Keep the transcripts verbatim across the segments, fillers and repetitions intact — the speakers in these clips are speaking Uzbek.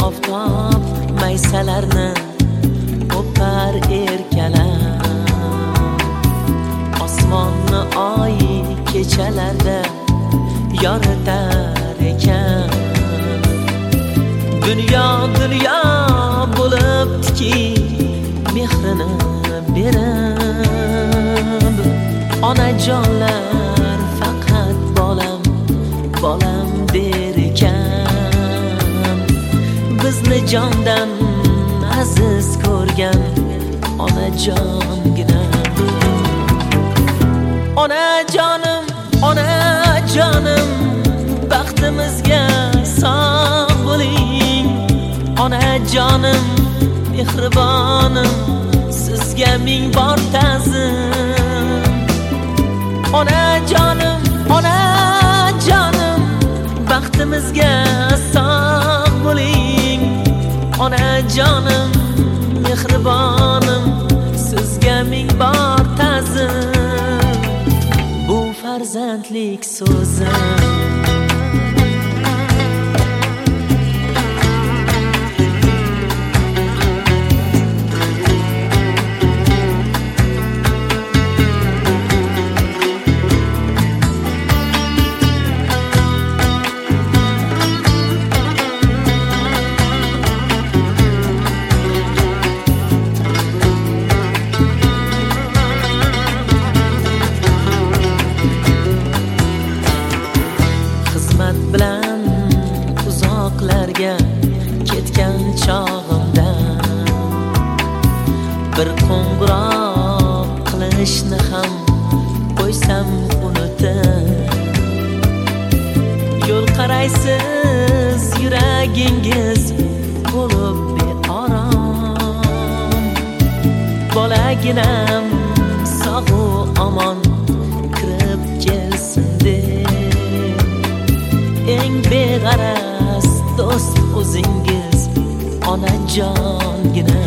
oftob maysalarni o'par erkalar, osmonni oy kechalarda yoritar ekan. Dunyo dunyo bo'libdiki mehrini berib, onajonlar faqat bolam bolam der ekan. Bizni jondan aziz ko'rgan onajongina. Onajonim, onajonim, baxtimizga sog' bo'ling. Onajonim, mehribonim, sizga ming bor ta'zim. Onajonim, onajonim, baxtimizga sog' bo'ling. Onajonim, mehribonim, sizga ming bor ta'zim. Bu farzandlik so'zim. Bilan uzoqlarga ketgan chog'imda bir qo'ng'iroq qilishni ham qo'ysam unutib, yo'l qaraysiz yuragingiz bo'lib beorom. Bolaginam sog'u omon kirib kelsin deb eng beg'araz do'st o'zingiz onajongina.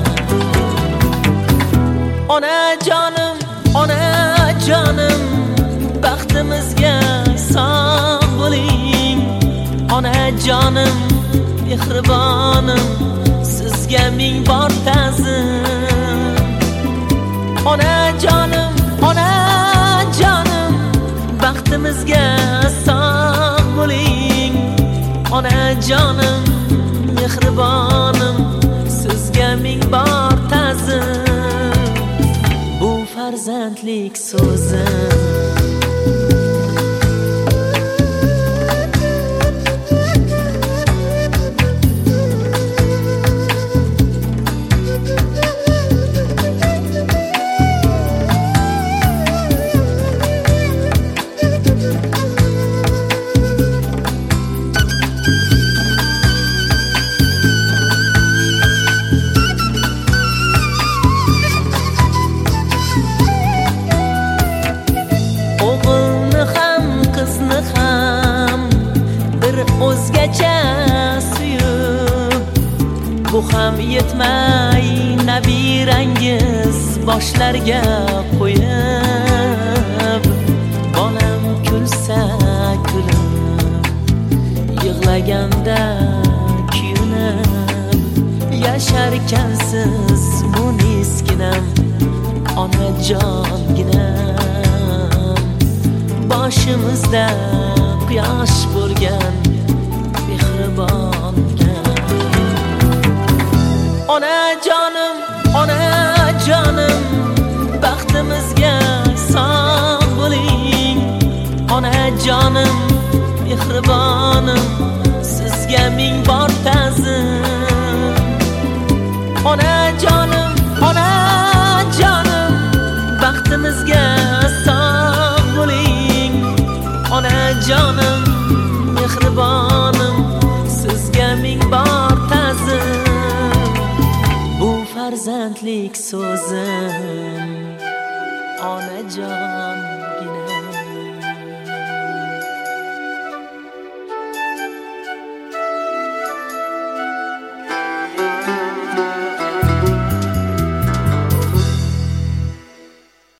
Onajonim, onajonim, baxtimizga sog' bo'ling. Onajonim, mehribonim, sizga ming bor ta'zim. Onajonim, onajonim, baxtimizga sog' bo'ling. Onajonim, mehribonim, sizga ming bor ta'zim. Bu farzandlik so'zim. O'zgacha suyib, bu ham yetmay nabirangiz boshlarga qo'yib, bolam kulsa kulib, yig'laganda kuyunib, yasharkansiz munisginam, onajonginam. Boshimizda quyosh bo'lgan